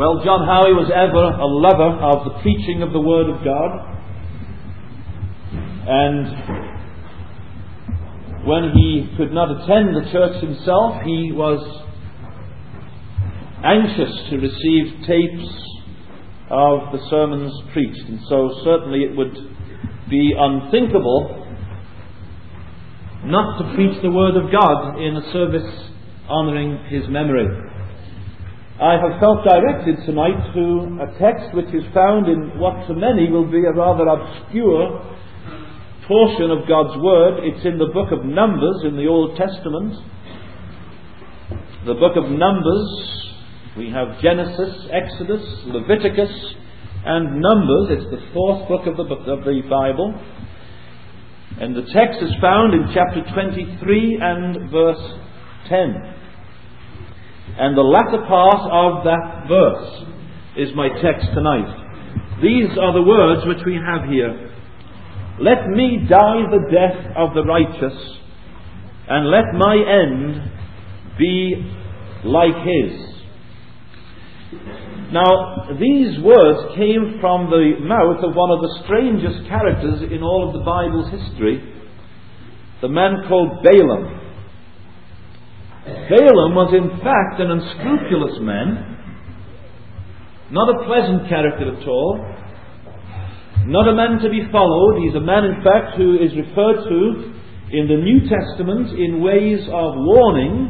Well, John Howie was ever a lover of the preaching of the Word of God. And when he could not attend the church himself, he was anxious to receive tapes of the sermons preached. And so certainly it would be unthinkable not to preach the Word of God in a service honouring his memory. I have felt directed tonight to a text which is found in what to many will be a rather obscure portion of God's Word. It's in the book of Numbers in the Old Testament. The book of Numbers. We have Genesis, Exodus, Leviticus, and Numbers. It's the fourth book of the Bible. And the text is found in chapter 23 and verse 10. And the latter part of that verse is my text tonight. These are the words which we have here. Let me die the death of the righteous, and let my end be like his. Now, these words came from the mouth of one of the strangest characters in all of the Bible's history, the man called Balaam. Balaam was in fact an unscrupulous man, not a pleasant character at all, not a man to be followed. He's a man in fact who is referred to in the New Testament in ways of warning,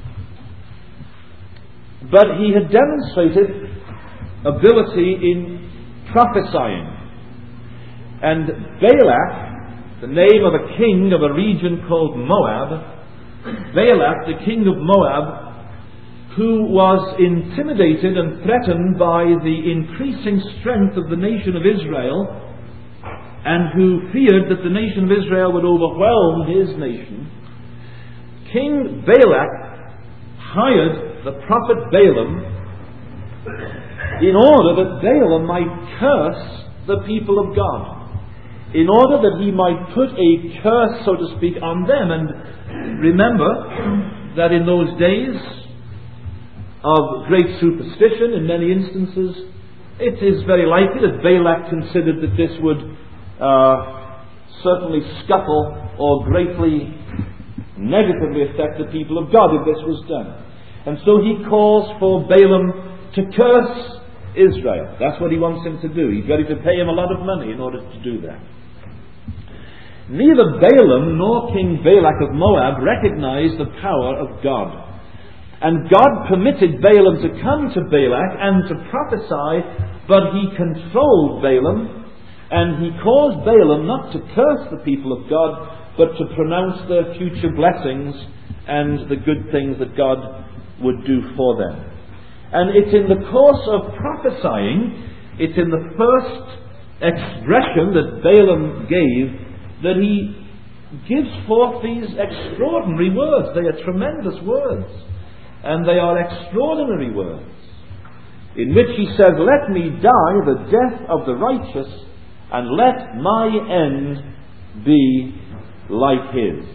but he had demonstrated ability in prophesying. And Balak, the name of a king of a region called Moab, Balak, the king of Moab, who was intimidated and threatened by the increasing strength of the nation of Israel, and who feared that the nation of Israel would overwhelm his nation, King Balak hired the prophet Balaam in order that Balaam might curse the people of God, in order that he might put a curse, so to speak, on them. And remember that in those days of great superstition, in many instances, it is very likely that Balak considered that this would certainly scuttle or greatly negatively affect the people of God if this was done. And so he calls for Balaam to curse Israel. That's what he wants him to do. He's ready to pay him a lot of money in order to do that. Neither Balaam nor King Balak of Moab recognized the power of God. And God permitted Balaam to come to Balak and to prophesy, but he controlled Balaam, and he caused Balaam not to curse the people of God, but to pronounce their future blessings and the good things that God would do for them. And it's in the course of prophesying, it's in the first expression that Balaam gave, that he gives forth these extraordinary words. They are tremendous words, and they are extraordinary words, in which he says, let me die the death of the righteous, and let my end be like his.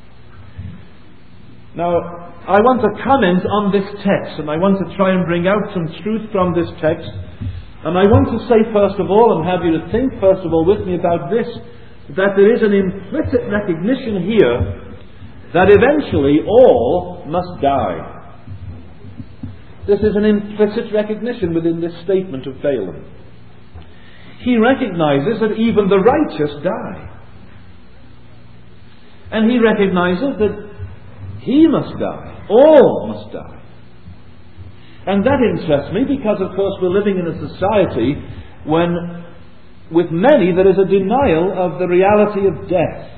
Now, I want to comment on this text, and I want to try and bring out some truth from this text. And I want to say first of all, and have you to think first of all with me about this, that there is an implicit recognition here that eventually all must die. This is an implicit recognition within this statement of Balaam. He recognizes that even the righteous die. And he recognizes that he must die. All must die. And that interests me because, of course, we're living in a society when, with many, there is a denial of the reality of death.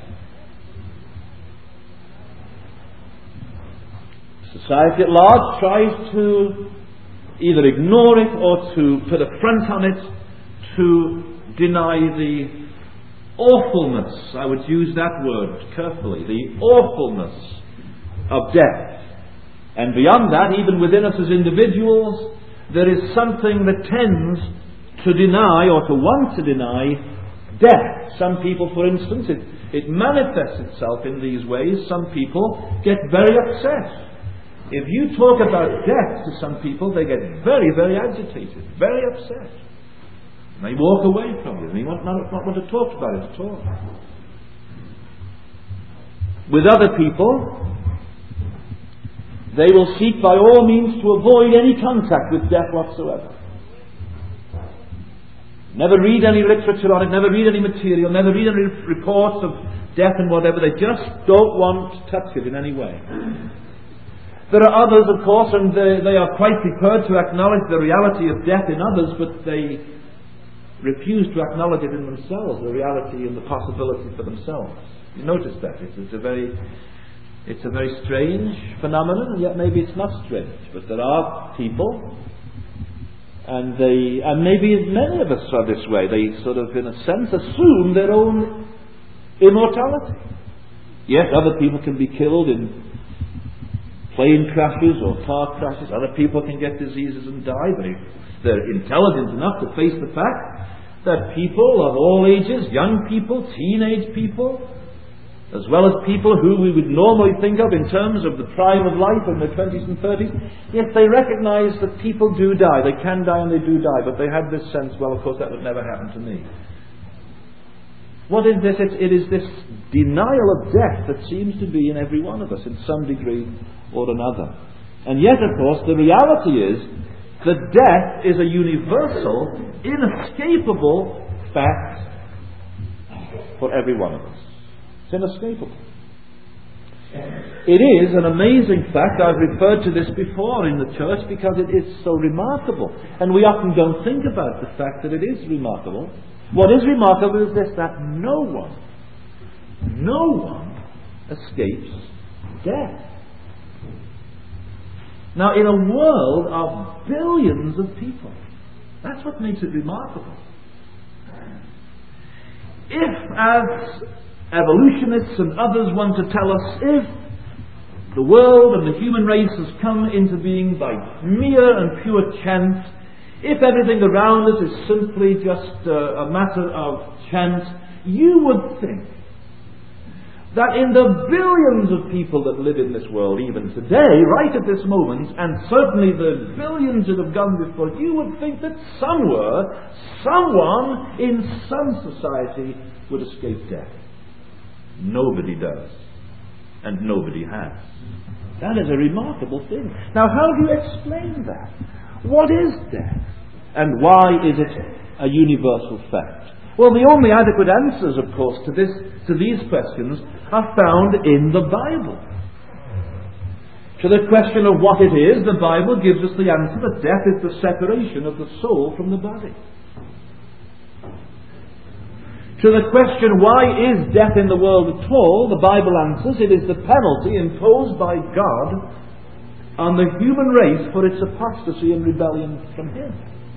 Society at large tries to either ignore it or to put a front on it, to deny the awfulness, I would use that word carefully, the awfulness of death. And beyond that, even within us as individuals, there is something that tends to deny or to want to deny death. Some people, for instance, it manifests itself in these ways. Some people get very upset If you talk about death to some people, they get very, very agitated, very upset. And they walk away from you. They not want to talk about it at all. With other people, they will seek by all means to avoid any contact with death whatsoever. Never read any literature on it, never read any material, never read any reports of death and whatever. They just don't want to touch it in any way. There are others, of course, and they are quite prepared to acknowledge the reality of death in others, but they refuse to acknowledge it in themselves, the reality and the possibility for themselves. You notice that. It's a very strange phenomenon, and yet maybe it's not strange. But there are people, and maybe many of us are this way. They sort of, in a sense, assume their own immortality. Yes, other people can be killed in plane crashes or car crashes. Other people can get diseases and die, but if they're intelligent enough to face the fact that people of all ages, young people, teenage people, as well as people who we would normally think of in terms of the prime of life in their 20s and 30s, yes, they recognize that people do die. They can die and they do die, but they have this sense, well, of course, that would never happen to me. What is this? It is this denial of death that seems to be in every one of us in some degree or another. And yet, of course, the reality is that death is a universal, inescapable fact for every one of us. It's inescapable. It is an amazing fact. I've referred to this before in the church because it is so remarkable. And we often don't think about the fact that it is remarkable. What is remarkable is this, that no one escapes death. Now, in a world of billions of people, that's what makes it remarkable. If, as evolutionists and others want to tell us, if the world and the human race has come into being by mere and pure chance, if everything around us is simply just a matter of chance, you would think that in the billions of people that live in this world, even today, right at this moment, and certainly the billions that have gone before, you would think that somewhere, someone in some society would escape death. Nobody does. And nobody has. That is a remarkable thing. Now, how do you explain that? What is death? And why is it a universal fact? Well, the only adequate answers, of course, to these questions are found in the Bible. To the question of what it is, the Bible gives us the answer that death is the separation of the soul from the body. To the question, why is death in the world at all, the Bible answers, it is the penalty imposed by God on the human race for its apostasy and rebellion from Him.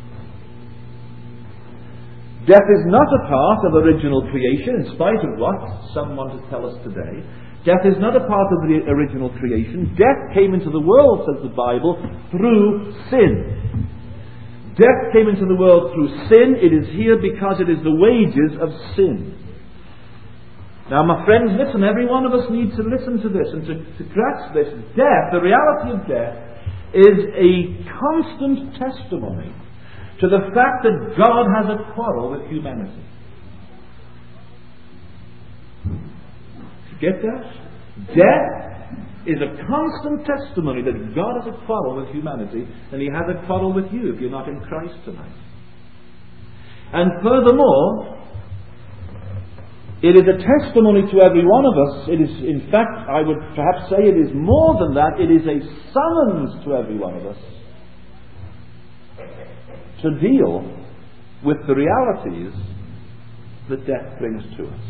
Death is not a part of original creation, in spite of what some want to tell us today. Death is not a part of the original creation. Death came into the world, says the Bible, through sin. Death came into the world through sin. It is here because it is the wages of sin. Now, my friends, listen, every one of us needs to listen to this and to grasp this. Death, the reality of death, is a constant testimony to the fact that God has a quarrel with humanity. Get that? Death is a constant testimony that God has a quarrel with humanity, and He has a quarrel with you if you're not in Christ tonight. And furthermore, it is a testimony to every one of us. It is, in fact, I would perhaps say it is more than that. It is a summons to every one of us to deal with the realities that death brings to us.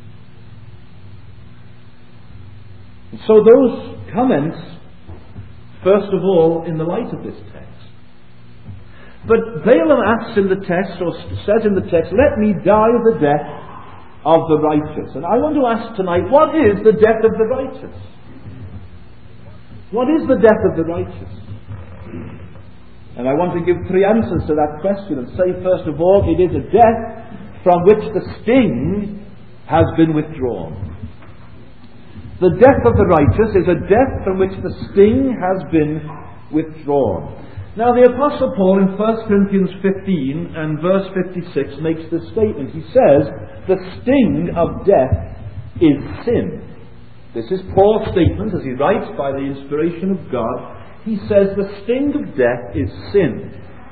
And so those comments, first of all, in the light of this text. But Balaam asks in the text, or says in the text, let me die the death of the righteous. And I want to ask tonight, what is the death of the righteous? What is the death of the righteous? And I want to give three answers to that question and say, first of all, it is a death from which the sting has been withdrawn. The death of the righteous is a death from which the sting has been withdrawn. Now the Apostle Paul in 1 Corinthians 15 and verse 56 makes this statement. He says, the sting of death is sin. This is Paul's statement as he writes by the inspiration of God. He says the sting of death is sin.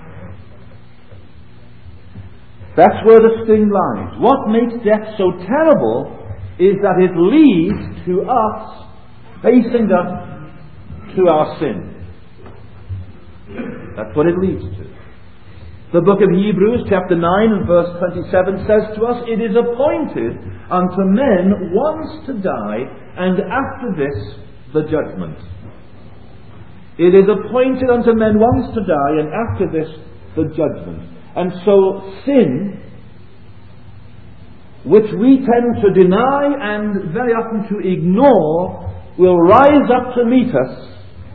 That's where the sting lies. What makes death so terrible is that it leads to us facing up to our sin. That's what it leads to. The book of Hebrews chapter 9 and verse 27 says to us, it is appointed unto men once to die, and after this the judgment. It is appointed unto men once to die, and after this the judgment. And so sin, which we tend to deny and very often to ignore, will rise up to meet us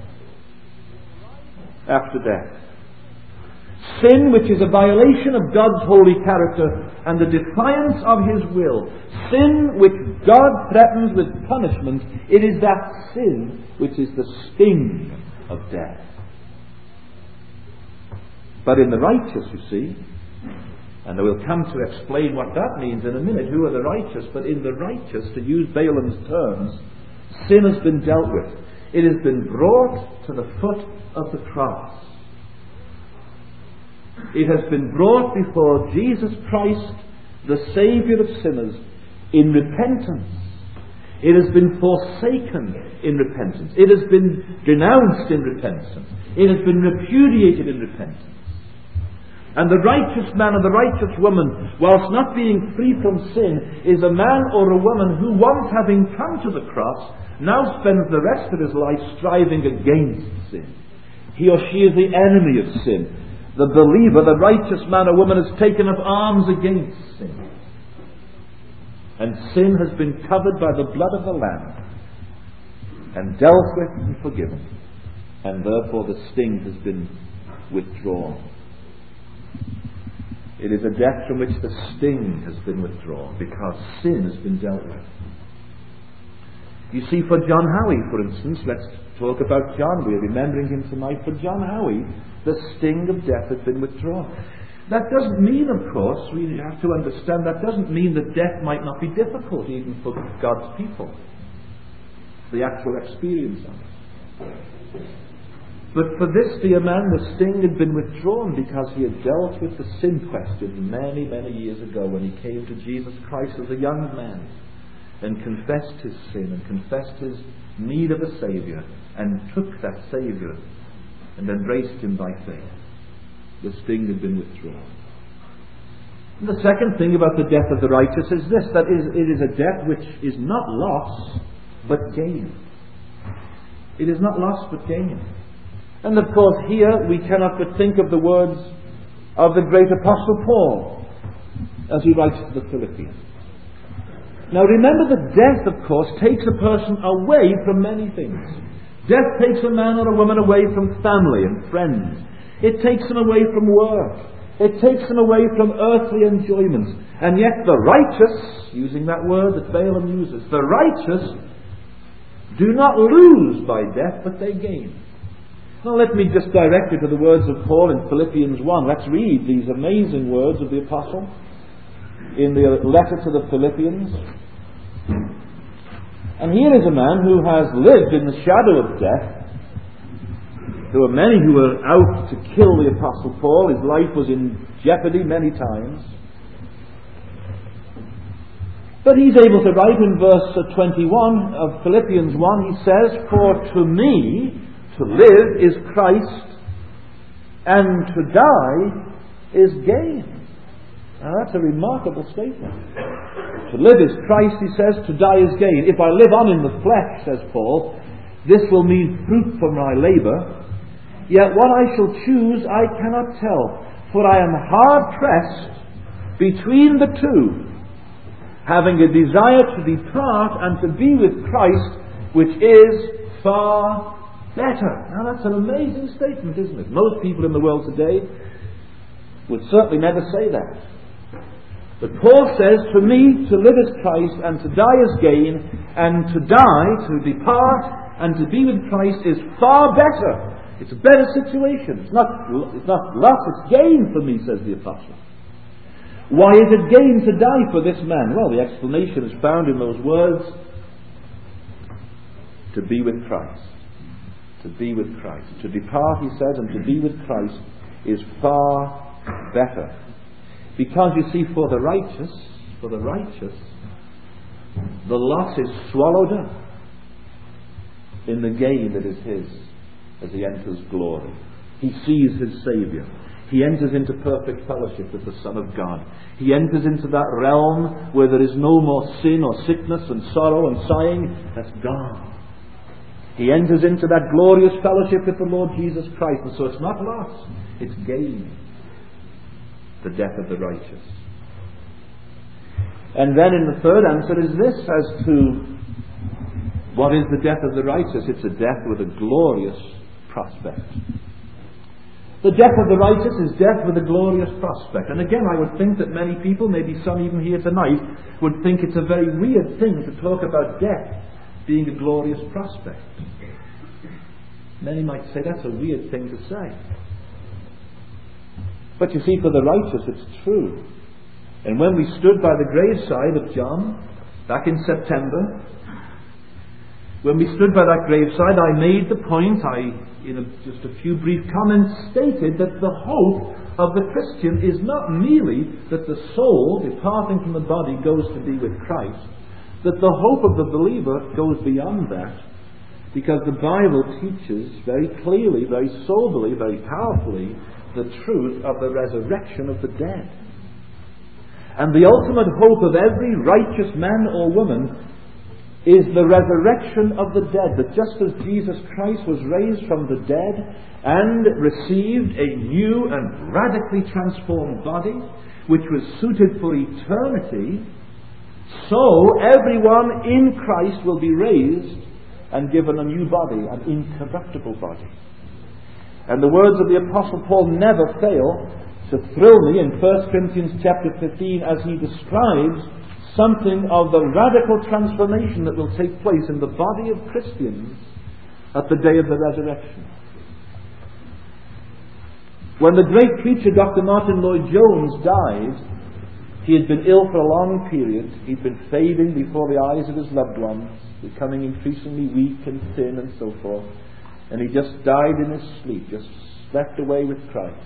after death. Sin, which is a violation of God's holy character and the defiance of His will. Sin, which God threatens with punishment. It is that sin which is the sting of death. But in the righteous, you see, and I will come to explain what that means in a minute, who are the righteous, but in the righteous, to use Balaam's terms, sin has been dealt with. It has been brought to the foot of the cross. It has been brought before Jesus Christ, the Saviour of sinners, in repentance. It has been forsaken in repentance. It has been denounced in repentance. It has been repudiated in repentance. And the righteous man and the righteous woman, whilst not being free from sin, is a man or a woman who, once having come to the cross, now spends the rest of his life striving against sin. He or she is the enemy of sin. The believer, the righteous man or woman, has taken up arms against sin. And sin has been covered by the blood of the Lamb and dealt with and forgiven. And therefore the sting has been withdrawn. It is a death from which the sting has been withdrawn because sin has been dealt with. You see, for John Howie, for instance, let's talk about John. We're remembering him tonight. For John Howie, the sting of death has been withdrawn. That doesn't mean, of course, we have to understand, that doesn't mean that death might not be difficult even for God's people. The actual experience of it. But for this dear man, the sting had been withdrawn because he had dealt with the sin question many, many years ago when he came to Jesus Christ as a young man and confessed his sin and confessed his need of a Saviour and took that Saviour and embraced him by faith. The sting had been withdrawn. And the second thing about the death of the righteous is this, that it is a death which is not loss but gain. It is not loss but gain. And of course here we cannot but think of the words of the great Apostle Paul as he writes to the Philippians. Now remember that death, of course, takes a person away from many things. Death takes a man or a woman away from family and friends. It takes them away from work. It takes them away from earthly enjoyments. And yet the righteous, using that word that Balaam uses, the righteous do not lose by death, but they gain. Now let me just direct you to the words of Paul in Philippians 1. Let's read these amazing words of the Apostle in the letter to the Philippians. And here is a man who has lived in the shadow of death. There were many who were out to kill the Apostle Paul. His life was in jeopardy many times. But he's able to write in verse 21 of Philippians 1, he says, "For to me to live is Christ, and to die is gain." Now that's a remarkable statement. To live is Christ, he says, to die is gain. If I live on in the flesh, says Paul, this will mean fruit for my labour. Yet what I shall choose I cannot tell, for I am hard pressed between the two, having a desire to depart and to be with Christ, which is far better. Now that's an amazing statement, isn't it? Most people in the world today would certainly never say that. But Paul says, for me, to live is Christ, and to die is gain, and to die, to depart, and to be with Christ is far better. It's a better situation. It's not loss, it's gain for me, says the apostle. Why is it gain to die for this man? Well, the explanation is found in those words. To be with Christ. To be with Christ. To depart, he says, and to be with Christ is far better. Because you see, for the righteous, the loss is swallowed up in the gain that is his as he enters glory. He sees his Saviour. He enters into perfect fellowship with the Son of God. He enters into that realm where there is no more sin or sickness and sorrow and sighing. That's gone. He enters into that glorious fellowship with the Lord Jesus Christ. And so it's not loss, it's gain. The death of the righteous. And then in the third answer is this, as to what is the death of the righteous? It's a death with a glorious prospect. The death of the righteous is death with a glorious prospect. And again, I would think that many people, maybe some even here tonight, would think it's a very weird thing to talk about death being a glorious prospect. Many might say that's a weird thing to say. But you see, for the righteous it's true. And when we stood by the graveside of John, back in September, when we stood by that graveside, I made the point, in just a few brief comments, stated that the hope of the Christian is not merely that the soul, departing from the body, goes to be with Christ, that the hope of the believer goes beyond that, because the Bible teaches very clearly, very soberly, very powerfully, the truth of the resurrection of the dead. And the ultimate hope of every righteous man or woman is the resurrection of the dead, that just as Jesus Christ was raised from the dead and received a new and radically transformed body, which was suited for eternity, so everyone in Christ will be raised and given a new body, an incorruptible body. And the words of the Apostle Paul never fail to thrill me in 1 Corinthians chapter 15 as he describes something of the radical transformation that will take place in the body of Christians at the day of the resurrection. When the great preacher Dr. Martin Lloyd-Jones died, he had been ill for a long period. He'd been fading before the eyes of his loved ones, becoming increasingly weak and thin and so forth. And he just died in his sleep, just slept away with Christ.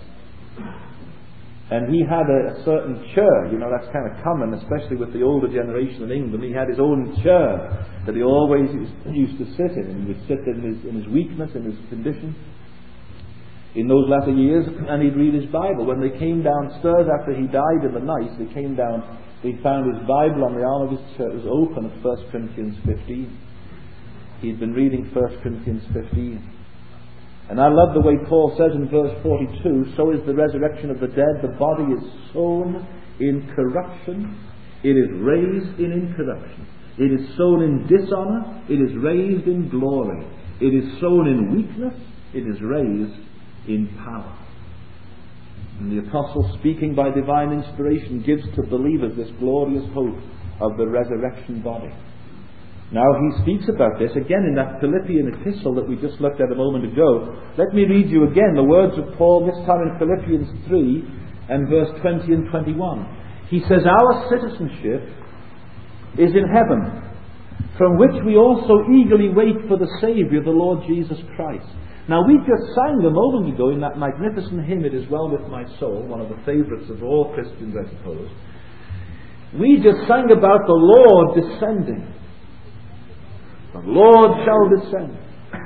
And he had a certain chair, that's kind of common, especially with the older generation in England. He had his own chair that he always used to sit in. And he would sit in his weakness, in his condition, in those latter years, and he'd read his Bible. When they came downstairs after he died in the night, they came down, they found his Bible on the arm of his chair. It was open at 1 Corinthians 15. He'd been reading 1 Corinthians 15. And I love the way Paul says in verse 42, so is the resurrection of the dead. The body is sown in corruption. It is raised in incorruption. It is sown in dishonor. It is raised in glory. It is sown in weakness. It is raised in power. And the apostle, speaking by divine inspiration, gives to believers this glorious hope of the resurrection body. Now he speaks about this again in that Philippian epistle that we just looked at a moment ago. Let me read you again the words of Paul, this time in Philippians 3 and verse 20 and 21. He says, our citizenship is in heaven, from which we also eagerly wait for the Saviour, the Lord Jesus Christ. Now we just sang a moment ago in that magnificent hymn, It Is Well With My Soul, one of the favourites of all Christians, I suppose. We just sang about the Lord descending. The Lord shall descend.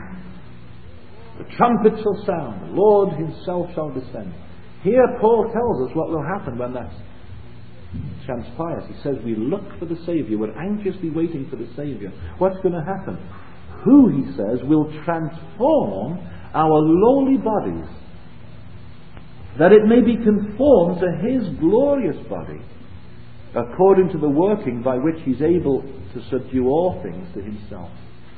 The trumpet shall sound. The Lord himself shall descend. Here Paul tells us what will happen when that transpires. He says we look for the Saviour. We're anxiously waiting for the Saviour. What's going to happen? Who, he says, will transform our lowly bodies, that it may be conformed to his glorious body, according to the working by which he's able to subdue all things to himself.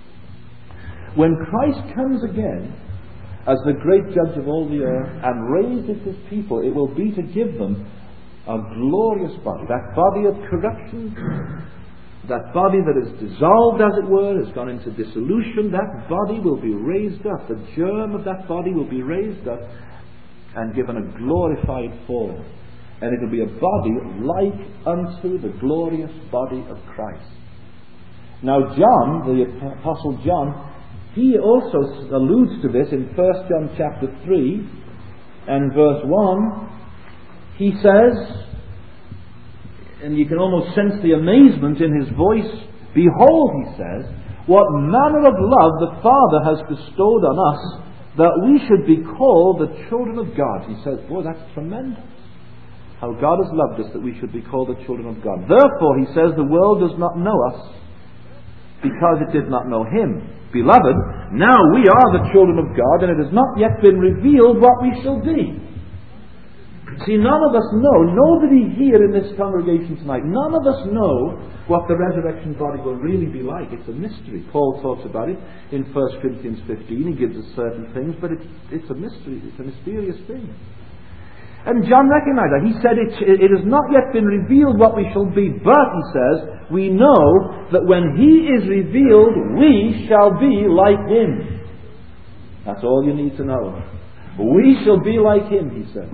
When Christ comes again as the great judge of all the earth and raises his people, it will be to give them a glorious body. That body of corruption, that body that is dissolved, as it were, has gone into dissolution, that body will be raised up. The germ of that body will be raised up and given a glorified form. And it will be a body like unto the glorious body of Christ. Now John, the Apostle John, he also alludes to this in 1 John chapter 3 and verse 1. He says, and you can almost sense the amazement in his voice, "Behold," he says, "what manner of love the Father has bestowed on us, that we should be called the children of God." He says, boy, that's tremendous. How God has loved us that we should be called the children of God. Therefore, he says, the world does not know us because it did not know him. Beloved, now we are the children of God, and it has not yet been revealed what we shall be. See, none of us know, nobody here in this congregation tonight, none of us know what the resurrection body will really be like. It's a mystery. Paul talks about it in 1 Corinthians 15. He gives us certain things, but it's a mystery. It's a mysterious thing. And John recognized that. He said it has not yet been revealed what we shall be, but, he says, we know that when he is revealed, we shall be like him. That's all you need to know. We shall be like him, he says.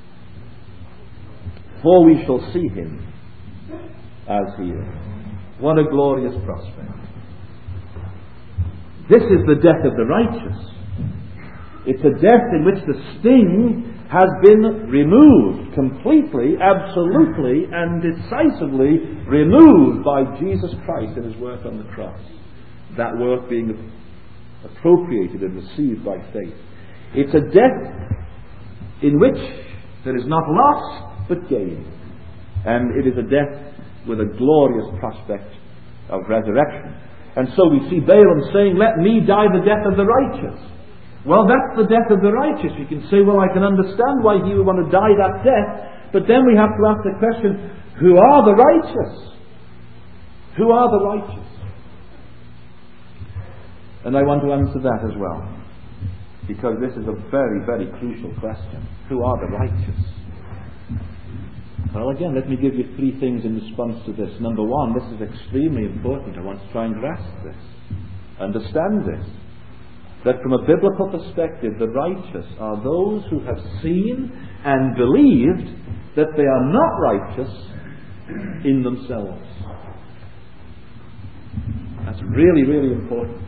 For we shall see him as he is. What a glorious prospect. This is the death of the righteous. It's a death in which the sting has been removed completely, absolutely, and decisively removed by Jesus Christ in his work on the cross. That work being appropriated and received by faith. It's a death in which there is not loss but gain. And it is a death with a glorious prospect of resurrection. And so we see Balaam saying, "Let me die the death of the righteous." Well, that's the death of the righteous. You can say, well, I can understand why he would want to die that death. But then we have to ask the question, who are the righteous? Who are the righteous? And I want to answer that as well. Because this is a very, very crucial question. Who are the righteous? Well, again, let me give you three things in response to this. Number one, this is extremely important. I want to try and grasp this. Understand this. That from a biblical perspective, the righteous are those who have seen and believed that they are not righteous in themselves. That's really, really important.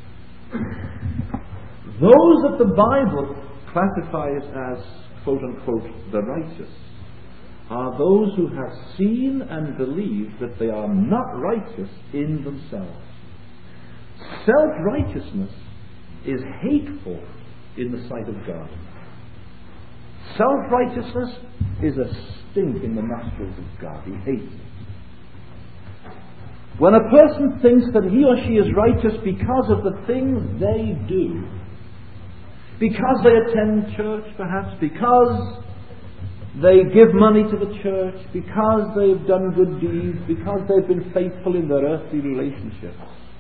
Those that the Bible classifies as, quote-unquote, the righteous, are those who have seen and believed that they are not righteous in themselves. Self-righteousness is hateful in the sight of God. Self-righteousness is a stink in the nostrils of God. He hates it. When a person thinks that he or she is righteous because of the things they do, because they attend church perhaps, because they give money to the church, because they've done good deeds, because they've been faithful in their earthly relationships.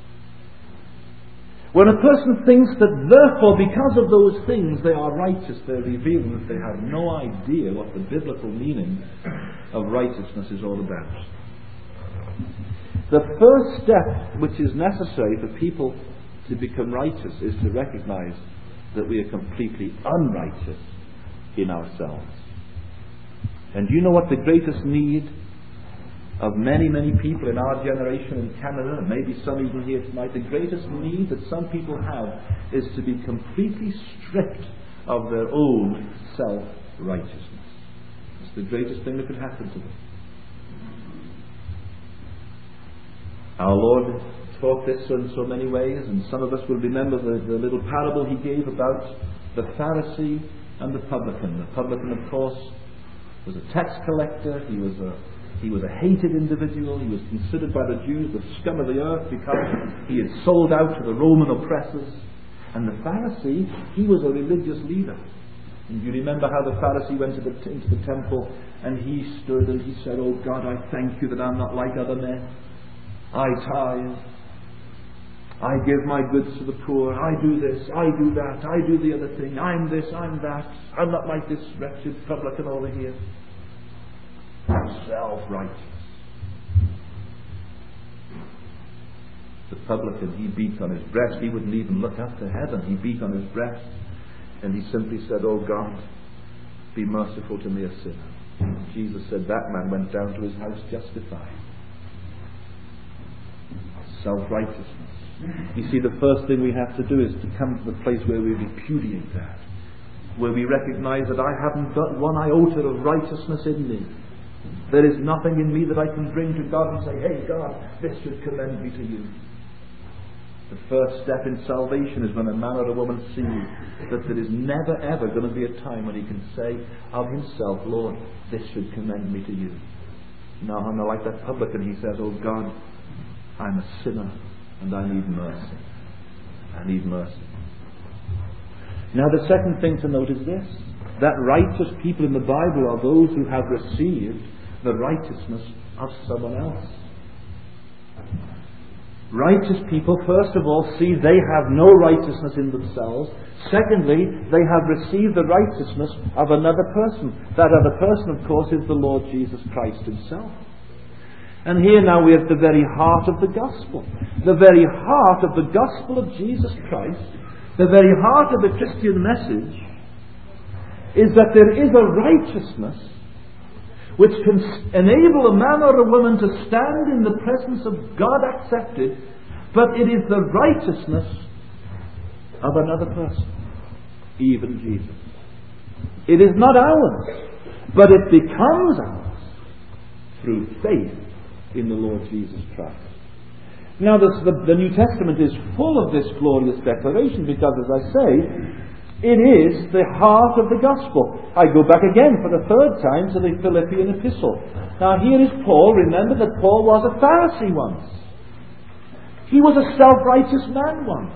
When a person thinks that therefore because of those things they are righteous, they're revealing that they have no idea what the biblical meaning of righteousness is all about. The first step which is necessary for people to become righteous is to recognize that we are completely unrighteous in ourselves. And do you know what the greatest need of many, many people in our generation in Canada, and maybe some even here tonight, the greatest need that some people have is to be completely stripped of their own self-righteousness. It's the greatest thing that could happen to them. Our Lord taught this in so many ways, and some of us will remember the little parable he gave about the Pharisee and the publican. The publican, of course, was a tax collector. He was a hated individual. He was considered by the Jews the scum of the earth because he had sold out to the Roman oppressors. And the Pharisee, he was a religious leader. And you remember how the Pharisee went into the temple and he stood and he said, "Oh God, I thank you that I'm not like other men. I tithe. I give my goods to the poor. I do this. I do that. I do the other thing. I'm this. I'm that. I'm not like this wretched publican over here." are self-righteous. The publican, he beat on his breast. He wouldn't even look up to heaven. He beat on his breast. And he simply said, "Oh God, be merciful to me, a sinner." Jesus said that man went down to his house justified. Self-righteousness. You see, the first thing we have to do is to come to the place where we repudiate that. Where we recognize that I haven't got one iota of righteousness in me. There is nothing in me that I can bring to God and say, "Hey God, this should commend me to you." The first step in salvation is when a man or a woman sees that there is never ever going to be a time when he can say of himself, "Lord, this should commend me to you." No, like that publican, he says, "Oh God, I'm a sinner and I need mercy. I need mercy." Now the second thing to note is this, that righteous people in the Bible are those who have received the righteousness of someone else. Righteous people, first of all, see they have no righteousness in themselves. Secondly, they have received the righteousness of another person. That other person, of course, is the Lord Jesus Christ himself. And here now we have the very heart of the gospel. The very heart of the gospel of Jesus Christ, the very heart of the Christian message, is that there is a righteousness which can enable a man or a woman to stand in the presence of God accepted, but it is the righteousness of another person, even Jesus. It is not ours, but it becomes ours through faith in the Lord Jesus Christ. Now the New Testament is full of this glorious declaration because, as I say, it is the heart of the gospel. I go back again for the third time to the Philippian epistle. Now here is Paul. Remember that Paul was a Pharisee once. He was a self-righteous man once.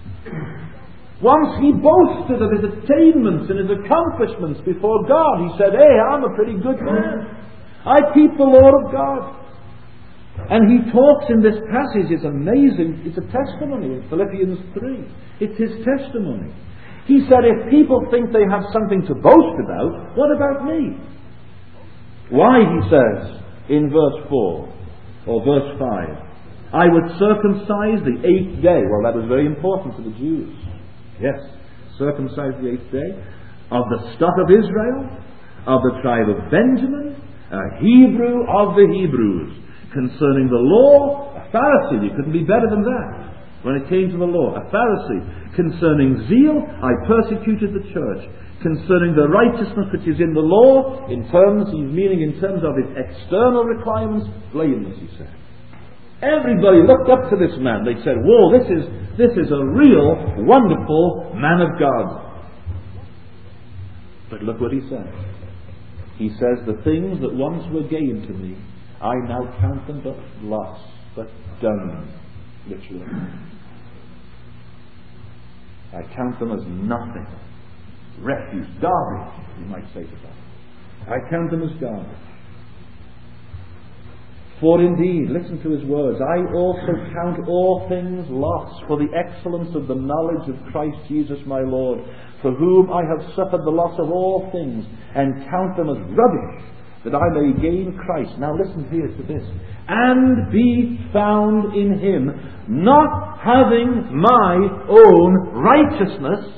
Once he boasted of his attainments and his accomplishments before God. He said, "Hey, I'm a pretty good man. I keep the law of God." And he talks in this passage. It's amazing. It's a testimony in Philippians 3. It's his testimony. He said, if people think they have something to boast about, what about me? Why, he says in verse 4 or verse 5, I would circumcise the 8th day. Well, that was very important to the Jews. Yes, circumcise the 8th day. Of the stock of Israel, of the tribe of Benjamin, a Hebrew of the Hebrews. Concerning the law, a Pharisee. You couldn't be better than that. When it came to the law, a Pharisee. Concerning zeal, I persecuted the church. Concerning the righteousness which is in the law, in terms of its external requirements, blameless, he said. Everybody looked up to this man. They said, whoa, this is a real, wonderful man of God. But look what he says. He says, the things that once were gain to me, I now count them but loss, but dung, literally. I count them as nothing. Refuse, garbage, you might say to that. I count them as garbage. For indeed, listen to his words, I also count all things lost for the excellence of the knowledge of Christ Jesus my Lord, for whom I have suffered the loss of all things, and count them as rubbish, that I may gain Christ. Now listen here to this. And be found in him, not having my own righteousness,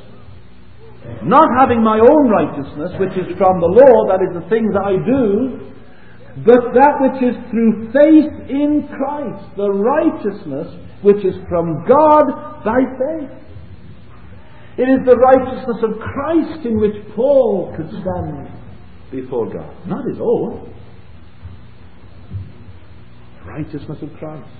which is from the law, that is the things I do, but that which is through faith in Christ, the righteousness which is from God by faith. It is the righteousness of Christ in which Paul could stand before God, not his own. Righteousness of Christ.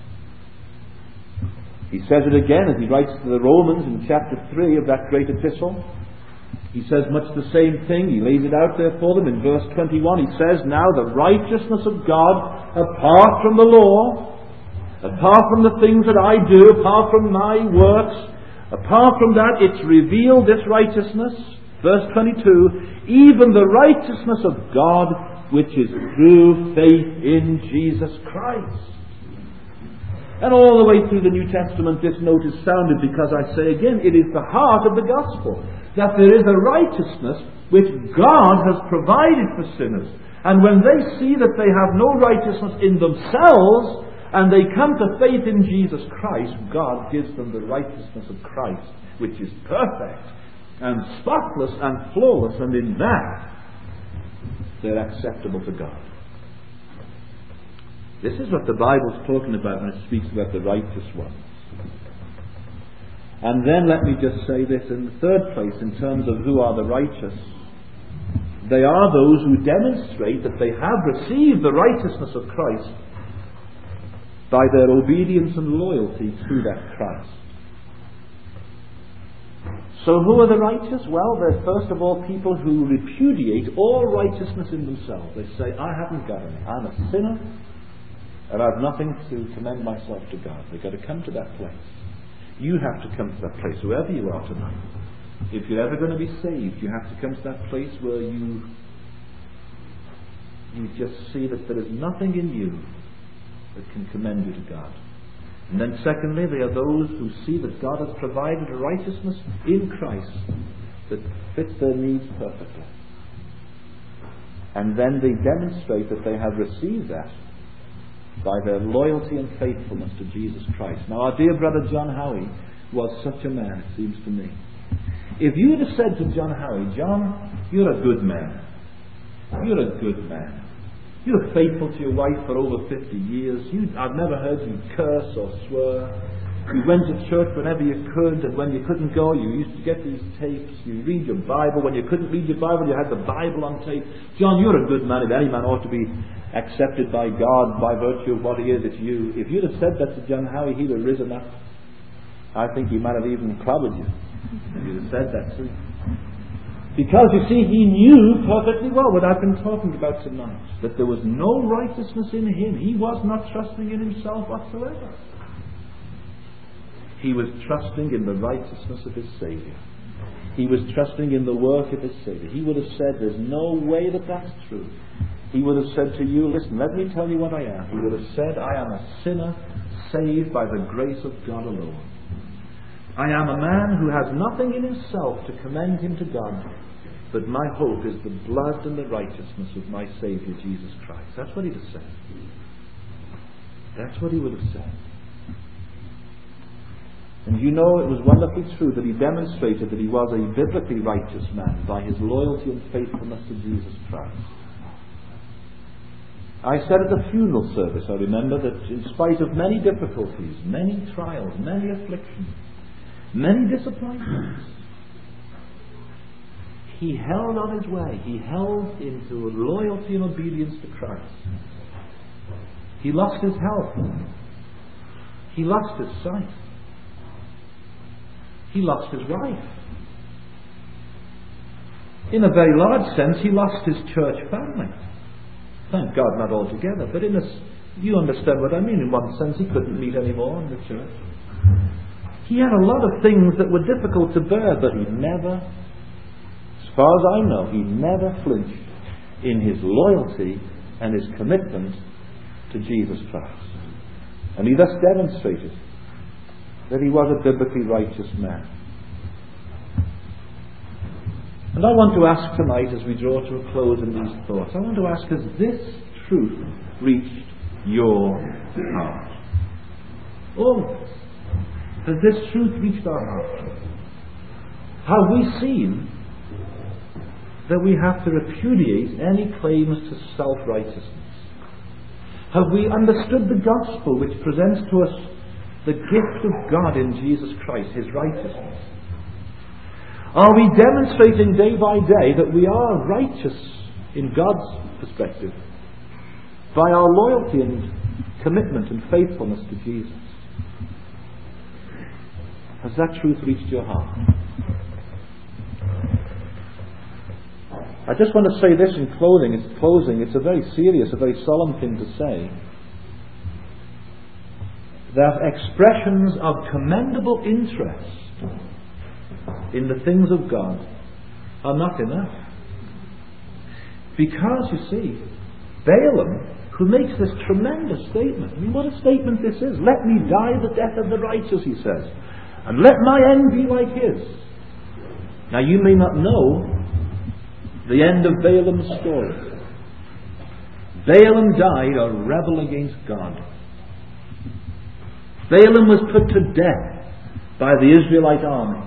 He says it again as he writes to the Romans in chapter 3 of that great epistle. He says much the same thing. He lays it out there for them in verse 21. He says, now the righteousness of God apart from the law, apart from the things that I do, apart from my works, apart from that, it's revealed this righteousness. Verse 22, even the righteousness of God which is through faith in Jesus Christ. And all the way through the New Testament this note is sounded because I say again, it is the heart of the gospel. That there is a righteousness which God has provided for sinners. And when they see that they have no righteousness in themselves, and they come to faith in Jesus Christ, God gives them the righteousness of Christ, which is perfect and spotless and flawless, and in that they're acceptable to God. This is what the Bible's talking about when it speaks about the righteous ones. And then let me just say this in the third place, in terms of who are the righteous. They are those who demonstrate that they have received the righteousness of Christ by their obedience and loyalty to that Christ. So who are the righteous? Well, they're first of all people who repudiate all righteousness in themselves. They say, I haven't got any. I'm a sinner, and I've nothing to commend myself to God. They've got to come to that place. You have to come to that place, whoever you are tonight. If you're ever going to be saved, you have to come to that place where you just see that there is nothing in you that can commend you to God. And then secondly, they are those who see that God has provided a righteousness in Christ that fits their needs perfectly. And then they demonstrate that they have received that by their loyalty and faithfulness to Jesus Christ. Now, our dear brother John Howie was such a man, it seems to me. If you had said to John Howie, John, you're a good man. You're a good man. You're faithful to your wife for over 50 years. I've never heard you curse or swear. You went to church whenever you could, and when you couldn't go, you used to get these tapes. You read your Bible. When you couldn't read your Bible, you had the Bible on tape. John, you're a good man. If any man ought to be accepted by God by virtue of what he is, it's you. If you'd have said that to John Howie, he'd have risen up. I think he might have even clobbered you if you'd have said that to him. Because, you see, he knew perfectly well what I've been talking about tonight, that there was no righteousness in him. He was not trusting in himself whatsoever. He was trusting in the righteousness of his Saviour. He was trusting in the work of his Saviour. He would have said, there's no way that that's true. He would have said to you, listen, let me tell you what I am. He would have said, I am a sinner saved by the grace of God alone. I am a man who has nothing in himself to commend him to God, but my hope is the blood and the righteousness of my Saviour, Jesus Christ. That's what he'd have said. That's what he would have said. And you know, it was wonderfully true that he demonstrated that he was a biblically righteous man by his loyalty and faithfulness to Jesus Christ. I said at the funeral service, I remember, that in spite of many difficulties, many trials, many afflictions, many disappointments, he held on his way. He held into loyalty and obedience to Christ. He lost his health. He lost his sight. He lost his wife. In a very large sense, he lost his church family. Thank God, not altogether, but you understand what I mean. In one sense, he couldn't meet anymore in the church. He had a lot of things that were difficult to bear, but he never, as far as I know, he never flinched in his loyalty and his commitment to Jesus Christ. And he thus demonstrated that he was a biblically righteous man. And I want to ask tonight, as we draw to a close in these thoughts, I want to ask, has this truth reached your heart? Oh, has this truth reached our heart? Have we seen that we have to repudiate any claims to self-righteousness? Have we understood the gospel which presents to us the gift of God in Jesus Christ, his righteousness? Are we demonstrating day by day that we are righteous in God's perspective by our loyalty and commitment and faithfulness to Jesus? Has that truth reached your heart? I just want to say this in closing. It's a very serious, a very solemn thing to say. That expressions of commendable interest in the things of God are not enough. Because, you see, Balaam, who makes this tremendous statement, I mean, what a statement this is. Let me die the death of the righteous, he says, and let my end be like his. Now, you may not know the end of Balaam's story. Balaam died a rebel against God. Balaam was put to death by the Israelite army,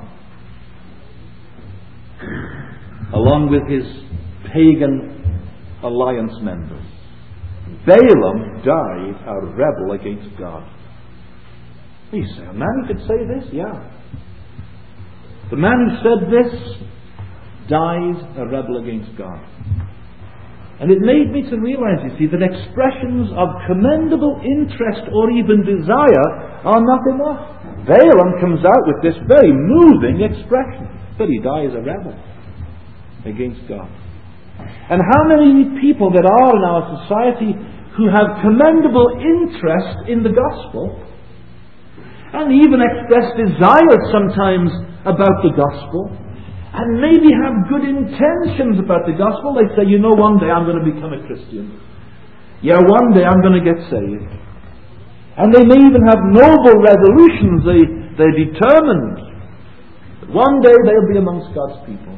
along with his pagan alliance members. Balaam died a rebel against God. You say, a man who could say this? Yeah. The man who said this died a rebel against God. And it made me to realize, you see, that expressions of commendable interest or even desire are not enough. Balaam comes out with this very moving expression, but he dies a rebel against God. And how many people there are in our society who have commendable interest in the gospel and even express desires sometimes about the gospel, and maybe have good intentions about the gospel. They say, one day I'm going to become a Christian. Yeah, one day I'm going to get saved. And they may even have noble resolutions. They're determined that one day they'll be amongst God's people.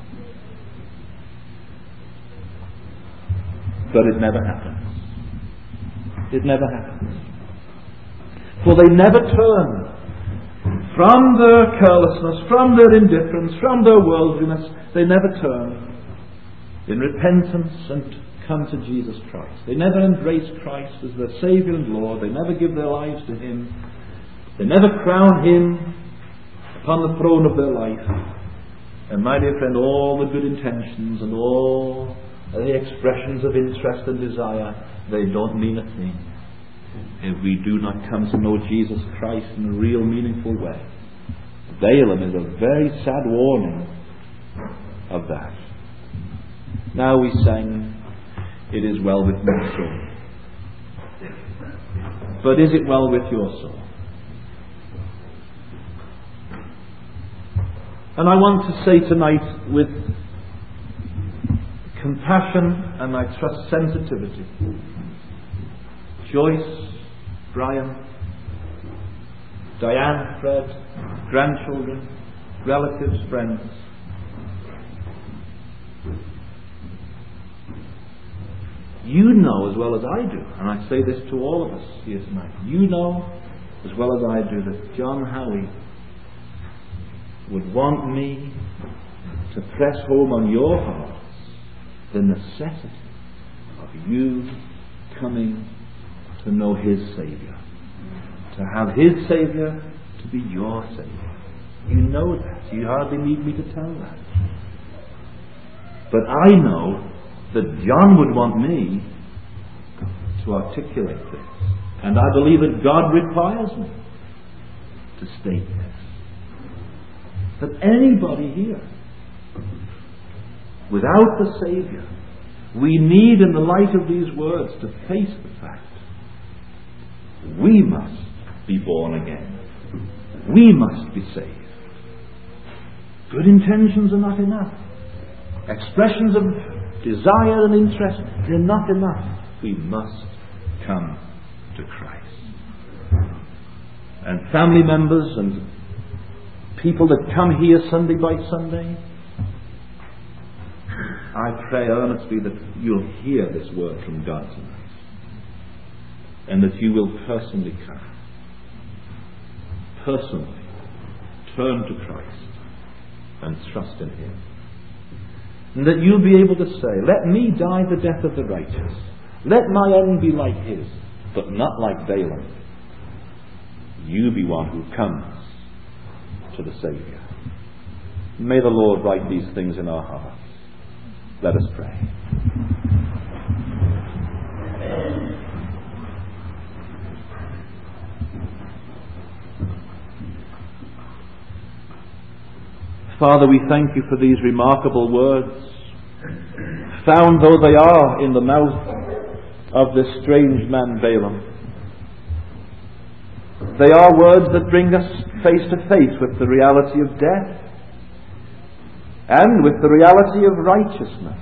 But it never happens. It never happens. For they never turn from their carelessness, from their indifference, from their worldliness. They never turn in repentance and come to Jesus Christ. They never embrace Christ as their Saviour and Lord. They never give their lives to Him. They never crown Him upon the throne of their life. And my dear friend, all the good intentions and all the expressions of interest and desire, they don't mean a thing if we do not come to know Jesus Christ in a real meaningful way. Balaam is a very sad warning of that. Now we sang, "It is well with my soul." But is it well with your soul? And I want to say tonight, with compassion and I trust sensitivity, Joyce, Brian, Diane, Fred, grandchildren, relatives, friends, you know as well as I do, and I say this to all of us here tonight, you know as well as I do that John Howie would want me to press home on your hearts the necessity of you coming to know His Saviour, to have His Saviour to be your Saviour. You know that. You hardly need me to tell that. But I know that John would want me to articulate this. And I believe that God requires me to state this. That anybody here, without the Saviour, we need, in the light of these words, to face the fact we must be born again. We must be saved. Good intentions are not enough. Expressions of desire and interest, they're not enough. We must come to Christ. And family members and people that come here Sunday by Sunday, I pray earnestly that you'll hear this word from God tonight, and that you will personally come, personally turn to Christ and trust in Him. And that you'll be able to say, let me die the death of the righteous. Let my end be like His, but not like Balaam. You be one who comes to the Saviour. May the Lord write these things in our hearts. Let us pray. Father, we thank You for these remarkable words, found though they are in the mouth of this strange man Balaam. They are words that bring us face to face with the reality of death and with the reality of righteousness.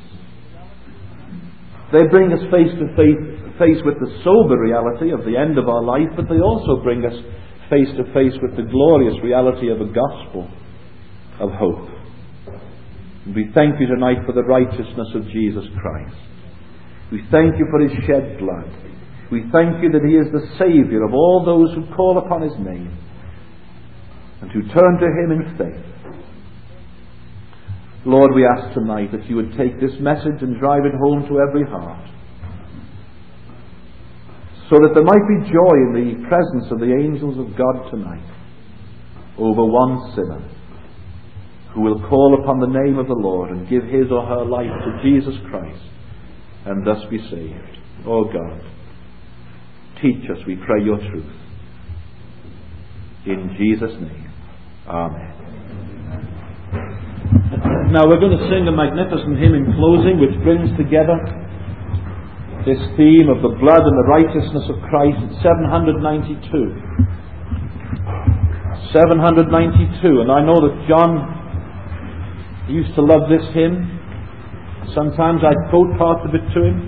They bring us face to face with the sober reality of the end of our life, but they also bring us face to face with the glorious reality of a gospel of hope. We thank You tonight for the righteousness of Jesus Christ. We thank you for his shed blood. We thank you that he is the Saviour of all those who call upon his name and who turn to him in faith. Lord, we ask tonight that you would take this message and drive it home to every heart, so that there might be joy in the presence of the angels of God tonight over one sinner who will call upon the name of the Lord and give his or her life to Jesus Christ and thus be saved. Oh God, teach us, we pray, your truth. In Jesus' name, amen. Now we're going to sing a magnificent hymn in closing, which brings together this theme of the blood and the righteousness of Christ. It's 792. 792. And I know that John used to love this hymn. Sometimes I'd quote parts of it to him.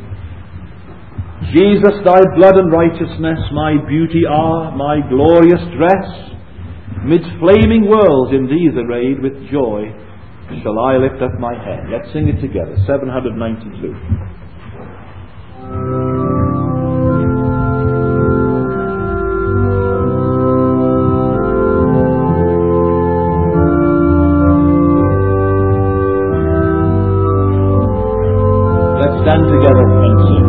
Jesus, thy blood and righteousness, my beauty are, my glorious dress. Midst flaming worlds in these arrayed, with joy shall I lift up my head. Let's sing it together. 792. Let's stand together and sing.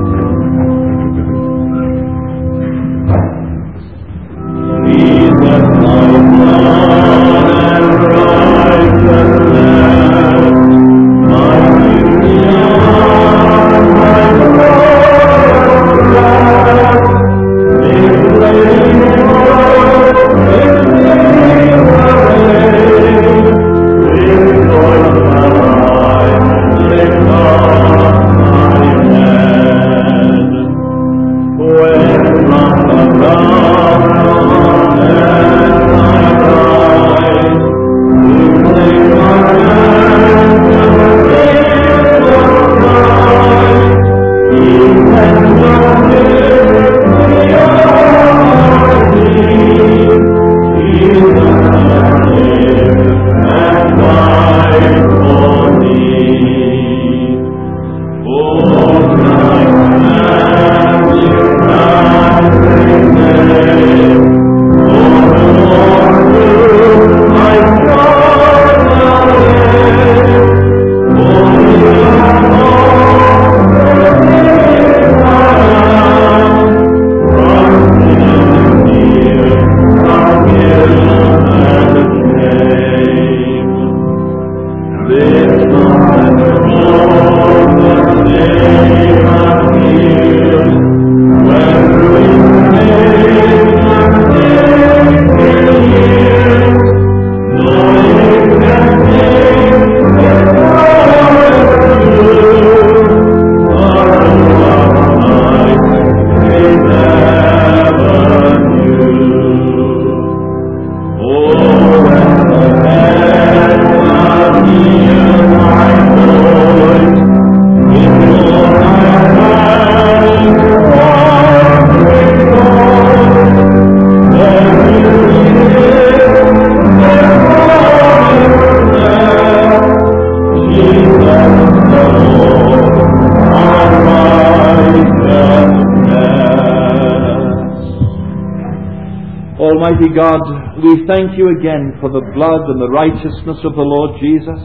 Almighty God, we thank you again for the blood and the righteousness of the Lord Jesus.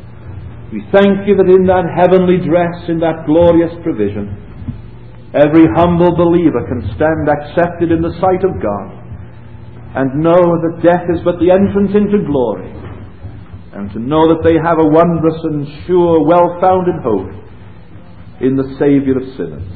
We thank you that in that heavenly dress, in that glorious provision, every humble believer can stand accepted in the sight of God and know that death is but the entrance into glory, and to know that they have a wondrous and sure, well-founded hope in the Saviour of sinners.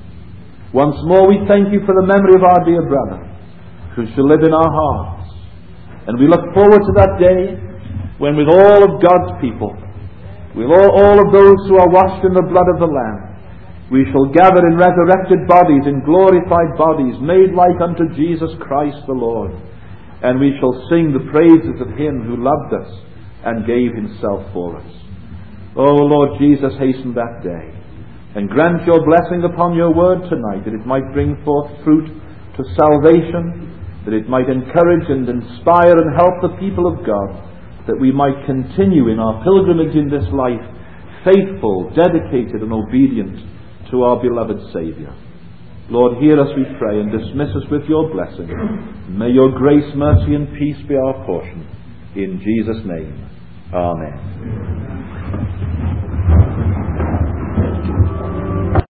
Once more we thank you for the memory of our dear brother, who shall live in our hearts. And we look forward to that day when, with all of God's people, with all of those who are washed in the blood of the Lamb, we shall gather in resurrected bodies, in glorified bodies, made like unto Jesus Christ the Lord. And we shall sing the praises of him who loved us and gave himself for us. O Lord Jesus, hasten that day, and grant your blessing upon your word tonight, that it might bring forth fruit to salvation, that it might encourage and inspire and help the people of God, that we might continue in our pilgrimage in this life, faithful, dedicated and obedient to our beloved Saviour. Lord, hear us, we pray, and dismiss us with your blessing. May your grace, mercy, and peace be our portion. In Jesus' name, amen.